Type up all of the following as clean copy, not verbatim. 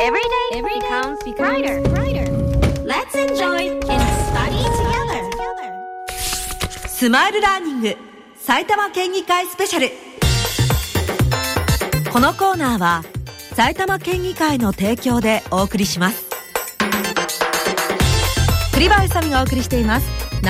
Every day becomes brighter. Let's enjoy and study together. スマイルラーニング埼玉県議会スペシャル。このコーナーは埼玉県議会の提供でお送りします。栗林さみがお送りしています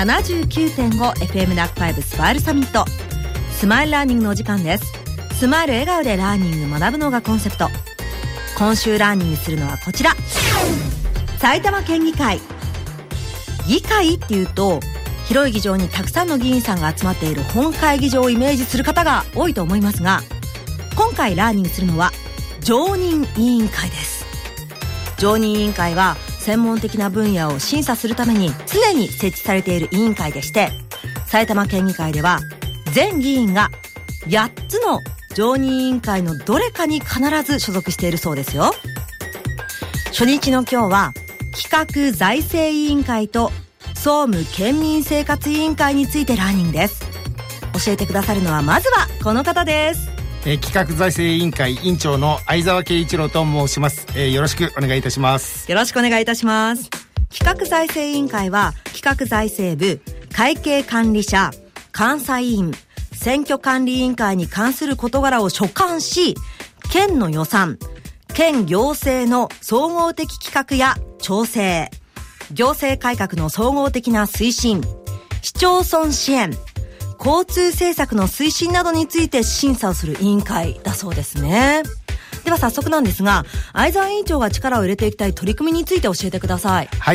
79.5FM ナックファイブスマイルサミット。スマイルラーニングのお時間です。スマイル笑顔でラーニング学ぶのがコンセプト。今週ラーニングするのはこちら、埼玉県議会。議会っていうと広い議場にたくさんの議員さんが集まっている本会議場をイメージする方が多いと思いますが、今回ラーニングするのは常任委員会です。常任委員会は専門的な分野を審査するために常に設置されている委員会でして、埼玉県議会では全議員が8つの常任委員会のどれかに必ず所属しているそうですよ。初日の今日は企画財政委員会と総務県民生活委員会についてラーニングです。教えてくださるのはまずはこの方です。 企画財政委員会委員長の相沢圭一郎と申します。よろしくお願いいたします。 よろしくお願いいたします。企画財政委員会は企画財政部、会計管理者、監査委員、選挙管理委員会に関する事柄を所管し、県の予算、県行政の総合的企画や調整、行政改革の総合的な推進、市町村支援、交通政策の推進などについて審査をする委員会だそうですね。では早速なんですが、相沢委員長が力を入れていきたい取り組みについて教えてください。 はい、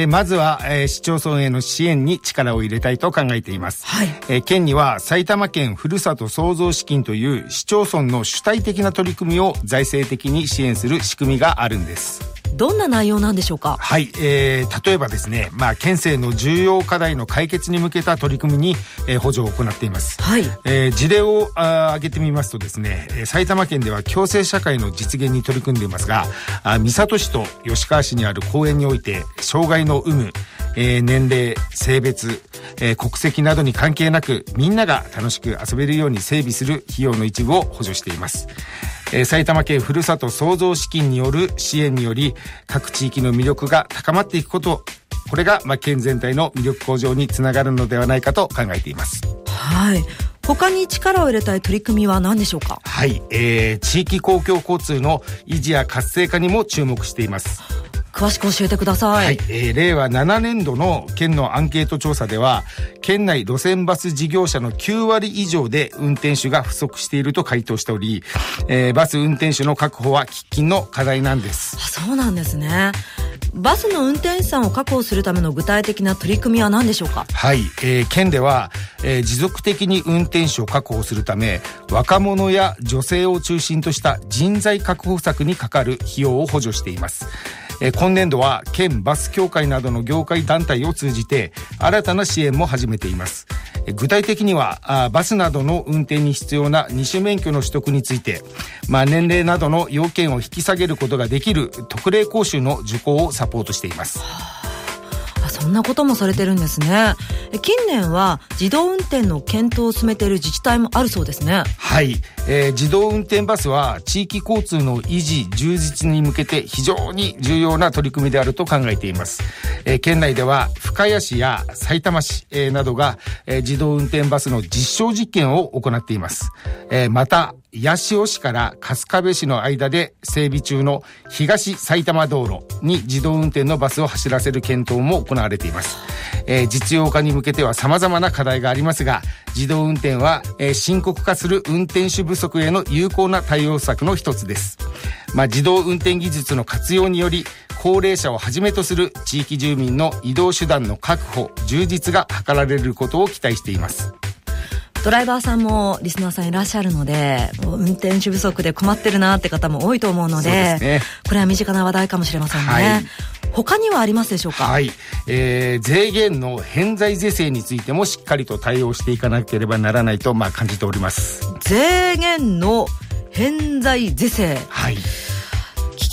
まずは、市町村への支援に力を入れたいと考えています。 はい。 県には埼玉県ふるさと創造資金という市町村の主体的な取り組みを財政的に支援する仕組みがあるんです。 どんな内容なんでしょうか。 はい、例えばですね、県政の重要課題の解決に向けた取り組みに、補助を行っています。 はい。 事例を挙げてみますとですね、埼玉県では共生社会の実現に取り組んでいますが、三郷市と吉川市にある公園において障害の有無、年齢、性別、国籍などに関係なくみんなが楽しく遊べるように整備する費用の一部を補助しています。埼玉県ふるさと創造資金による支援により各地域の魅力が高まっていくこと、これが県全体の魅力向上につながるのではないかと考えています。 はい。他に力を入れたい取り組みは何でしょうか。 はい、地域公共交通の維持や活性化にも注目しています。 詳しく教えてください。 はい、令和7年度の県のアンケート調査では、県内路線バス事業者の9割以上で運転手が不足していると回答しており、バス運転手の確保は喫緊の課題なんです。 そうなんですね。バスの運転手さんを確保するための具体的な取り組みは何でしょうか。 はい、県では、持続的に運転手を確保するため、若者や女性を中心とした人材確保策にかかる費用を補助しています。今年度は県バス協会などの業界団体を通じて新たな支援も始めています。具体的にはバスなどの運転に必要な二種免許の取得について、年齢などの要件を引き下げることができる特例講習の受講をサポートしています。 そんなこともされてるんですね。近年は自動運転の検討を進めている自治体もあるそうですね。 はい、自動運転バスは地域交通の維持充実に向けて非常に重要な取り組みであると考えています。県内では深谷市や埼玉市、などが、自動運転バスの実証実験を行っています。また八潮市から春日部市の間で整備中の東埼玉道路に自動運転のバスを走らせる検討も行われています。実用化に向けては様々な課題がありますが、自動運転は、深刻化する運転手不足への有効な対応策の一つです。自動運転技術の活用により高齢者をはじめとする地域住民の移動手段の確保、充実が図られることを期待しています。 ドライバーさんもリスナーさんいらっしゃるので、運転手不足で困ってるなって方も多いと思うの で、 そうですね、これは身近な話題かもしれませんね。はい、他にはありますでしょうか。 はい、税源の偏在是正についてもしっかりと対応していかなければならないと感じております。 税源の偏在是正、 はい、 聞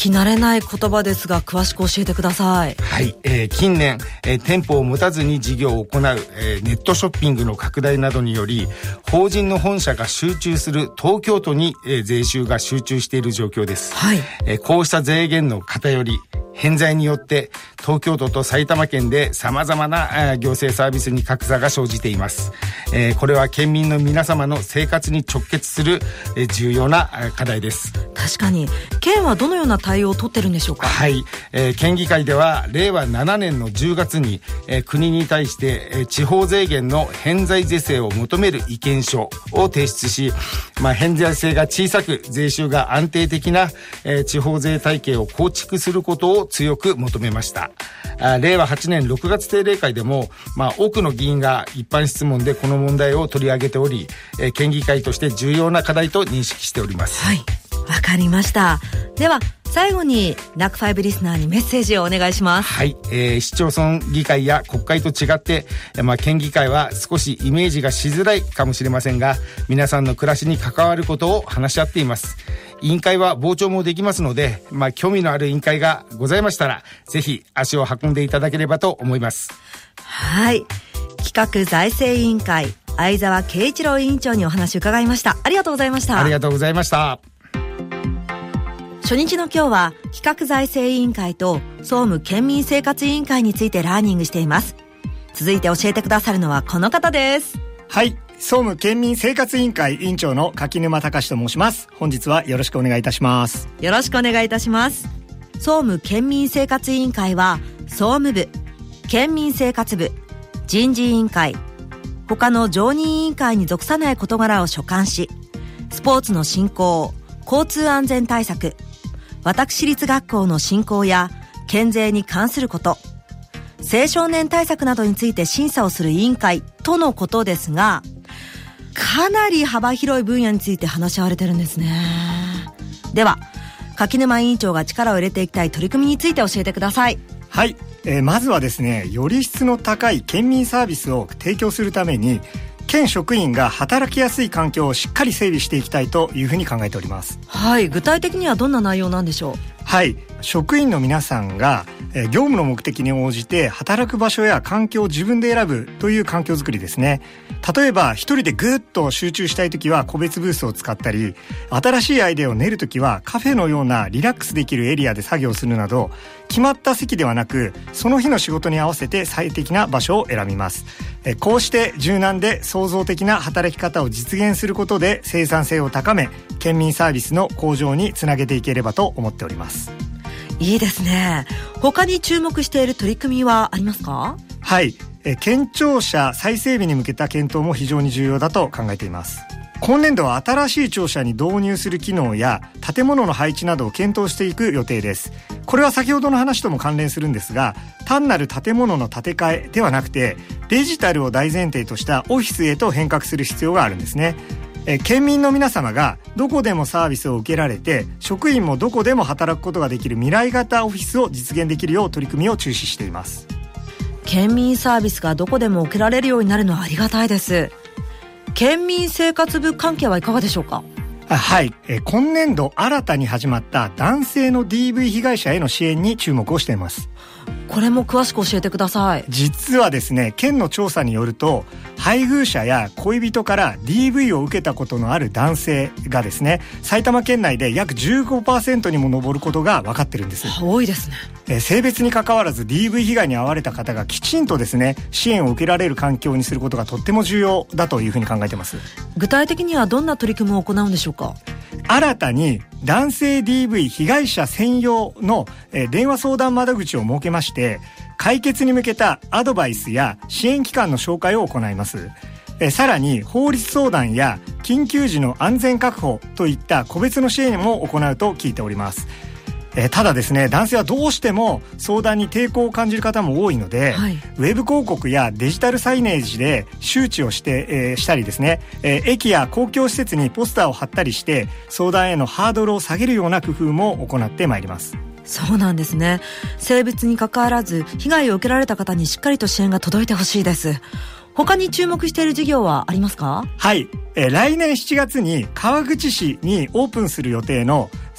き慣れない言葉ですが詳しく教えてください。 はい、近年、店舗を持たずに事業を行う、ネットショッピングの拡大などにより法人の本社が集中する東京都に、税収が集中している状況です。 はい。 こうした税源の偏り偏在によって東京都と埼玉県で様々な行政サービスに格差が生じています。これは県民の皆様の生活に直結する重要な課題です。 確かに県はどのような対応を取ってるんでしょうか。 はい、県議会では令和7年の10月に、国に対して、地方税源の偏在是正を求める意見書を提出し、偏在性が小さく税収が安定的な、地方税体系を構築することを強く求めました。令和8年6月定例会でも、多くの議員が一般質問でこの問題を取り上げており、県議会として重要な課題と認識しております。 はい、わかりました。では最後にNAC5リスナーにメッセージをお願いします。 はい、市町村議会や国会と違って、県議会は少しイメージがしづらいかもしれませんが、皆さんの暮らしに関わることを話し合っています。委員会は傍聴もできますので、興味のある委員会がございましたらぜひ足を運んでいただければと思います。 はい、企画財政委員会相沢圭一郎委員長にお話を伺いました。ありがとうございました。 ありがとうございました。 初日の今日は企画財政委員会と総務県民生活委員会についてラーニングしています。続いて教えてくださるのはこの方です。 はい、総務県民生活委員会委員長の柿沼隆と申します。本日はよろしくお願いいたします。 よろしくお願いいたします。総務県民生活委員会は総務部、県民生活部、人事委員会、他の常任委員会に属さない事柄を所管し、スポーツの振興、交通安全対策、私立学校の振興や県税に関すること、青少年対策などについて審査をする委員会とのことですが、かなり幅広い分野について話し合われてるんですね。では柿沼委員長が力を入れていきたい取り組みについて教えてください。 はい、まずはですね、より質の高い県民サービスを提供するために県職員が働きやすい環境をしっかり整備していきたいというふうに考えております。 はい、具体的にはどんな内容なんでしょう。 はい、職員の皆さんが業務の目的に応じて働く場所や環境を自分で選ぶという環境づくりですね。例えば一人でぐっと集中したいときは個別ブースを使ったり、新しいアイデアを練るときはカフェのようなリラックスできるエリアで作業するなど、決まった席ではなくその日の仕事に合わせて最適な場所を選びます。こうして柔軟で創造的な働き方を実現することで生産性を高め、県民サービスの向上につなげていければと思っております。 いいですね。他に注目している取り組みはありますか。 はい、県庁舎再整備に向けた検討も非常に重要だと考えています。今年度は新しい庁舎に導入する機能や建物の配置などを検討していく予定です。これは先ほどの話とも関連するんですが、単なる建物の建て替えではなくてデジタルを大前提としたオフィスへと変革する必要があるんですね。県民の皆様がどこでもサービスを受けられて、職員もどこでも働くことができる未来型オフィスを実現できるよう取り組みを中止しています。 県民サービスがどこでも受けられるようになるのはありがたいです。県民生活部関係はいかがでしょうか。 はい、今年度新たに始まった男性の DV 被害者への支援に注目をしています。 これも詳しく教えてください。 実はですね、県の調査によると、配偶者や恋人から DV を受けたことのある男性がですね、埼玉県内で約 15% にも上ることが分かってるんです。 多いですね。 性別に関わらず DV 被害に遭われた方がきちんとですね、支援を受けられる環境にすることがとっても重要だというふうに考えています。 具体的にはどんな取り組みを行うんでしょうか。 新たに男性 DV 被害者専用の電話相談窓口を設けまして、解決に向けたアドバイスや支援機関の紹介を行います。さらに法律相談や緊急時の安全確保といった個別の支援も行うと聞いております。ただですね、男性はどうしても相談に抵抗を感じる方も多いので、はい、ウェブ広告やデジタルサイネージで周知をしたりですね、駅や公共施設にポスターを貼ったりして相談へのハードルを下げるような工夫も行ってまいります。 そうなんですね。性別に関わらず被害を受けられた方にしっかりと支援が届いてほしいです。他に注目している事業はありますか。 はい、来年7月に川口市にオープンする予定の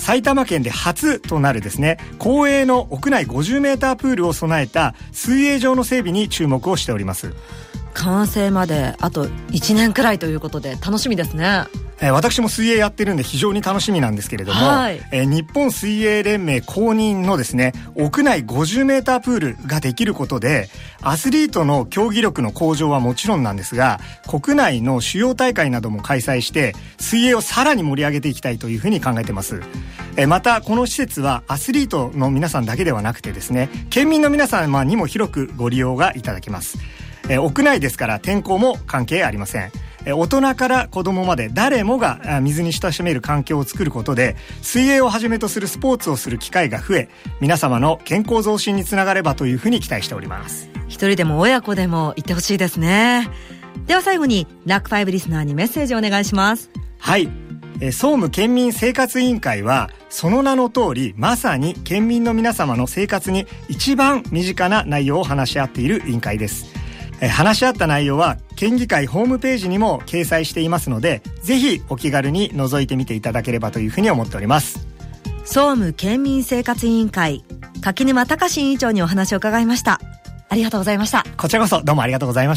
埼玉県で初となるですね、公営の屋内50メータープールを備えた水泳場の整備に注目をしております。 完成まであと1年くらいということで楽しみですね。 私も水泳やってるんで非常に楽しみなんですけれども、日本水泳連盟公認のですね、屋内50メータープールができることで、アスリートの競技力の向上はもちろんなんですが、国内の主要大会なども開催して水泳をさらに盛り上げていきたいというふうに考えてます。またこの施設はアスリートの皆さんだけではなくてですね、県民の皆様にも広くご利用がいただけます。屋内ですから天候も関係ありません。大人から子供まで誰もが水に親しめる環境を作ることで、水泳をはじめとするスポーツをする機会が増え、皆様の健康増進につながればというふうに期待しております。 一人でも親子でも行ってほしいですね。では最後にラック5リスナーにメッセージをお願いします。 はい、総務県民生活委員会はその名の通り、まさに県民の皆様の生活に一番身近な内容を話し合っている委員会です。話し合った内容は県議会ホームページにも掲載していますので、ぜひお気軽に覗いてみていただければというふうに思っております。 総務県民生活委員会柿沼隆委員長にお話を伺いました。ありがとうございました。 こちらこそどうもありがとうございました。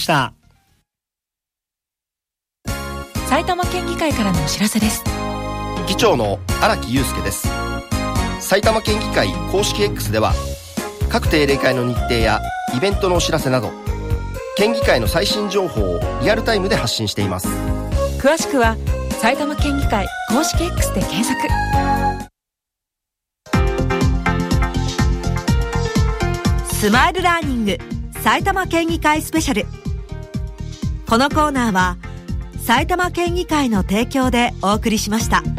埼玉県議会からのお知らせです。 議長の荒木祐介です。埼玉県議会公式 X では各定例会の日程やイベントのお知らせなど県議会の最新情報をリアルタイムで発信しています。 詳しくは埼玉県議会公式 X で検索。 スマイルラーニング埼玉県議会スペシャル。このコーナーは埼玉県議会の提供でお送りしました。